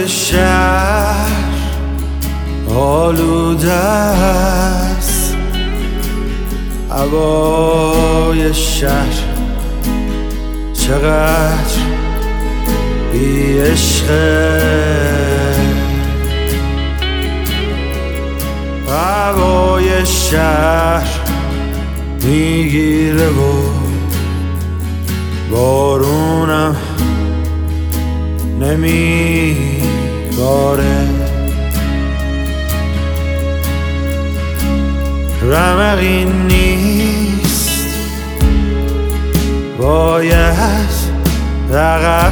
شهر آلوده است، هوای شهر چقدر بی عشقه، هوای شهر میگیره و بارونم نمیباره، رمقی نیست باید عقب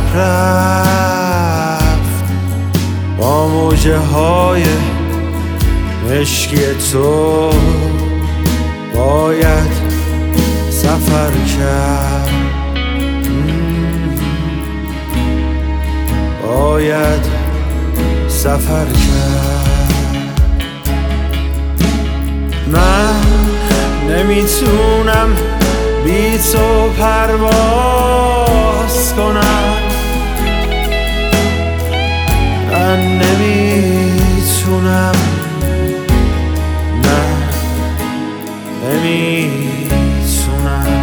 رفت، با موجه های مشکی تو باید سفر کرد، باید سفر کرد. من نمیتونم بی تو پرواز کنم، من نمیتونم، نه نمیتونم.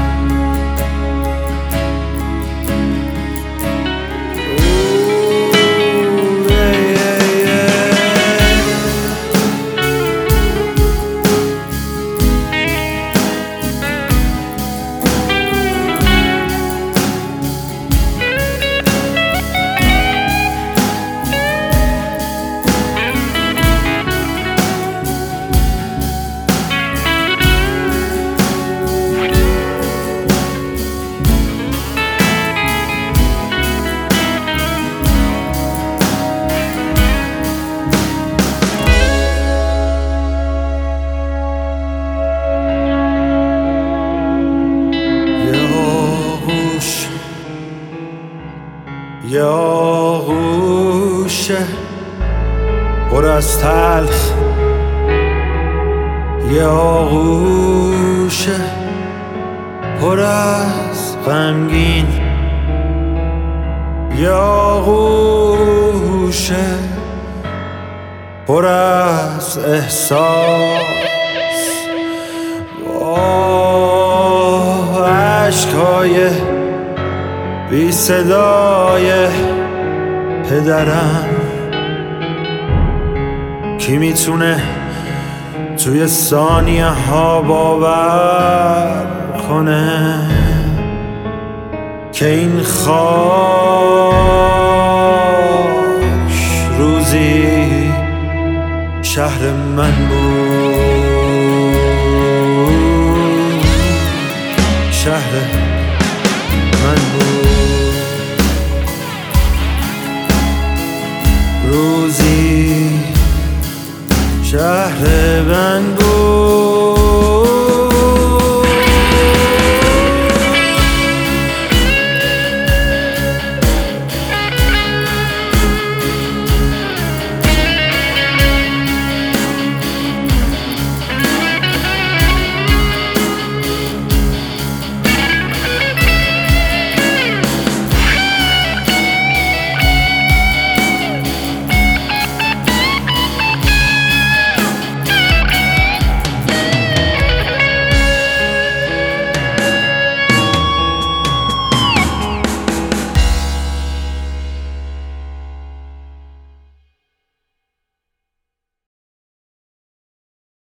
یه آغوشه پر از تلخ، یه آغوشه پر از غمگین، یه آغوشه پر از احساس، با عشقای بی صدای پدرم. کی میتونه توی ثانیه ها باور کنه که این خاک روزی شهر من بود، شهر